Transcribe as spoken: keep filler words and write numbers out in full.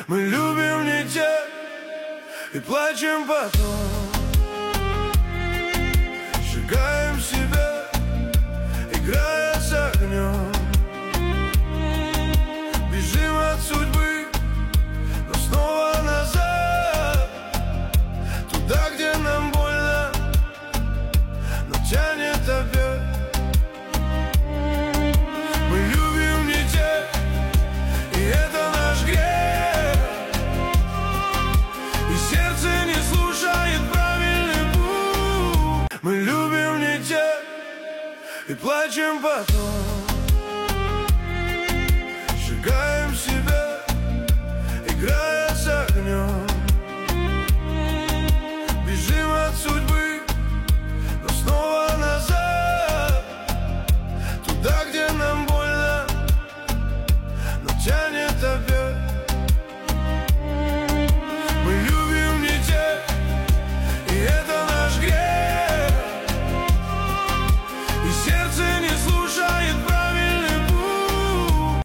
Мы любим не тех и плачем потом. Сжигаем себя, играя с огнем. Бежим от судьбы, но снова назад, туда, где нам больно, но тянет опять. Мы любим не тех, и это наш грех. И сердце не слушает правильный путь. Мы любим не тех и плачем потом.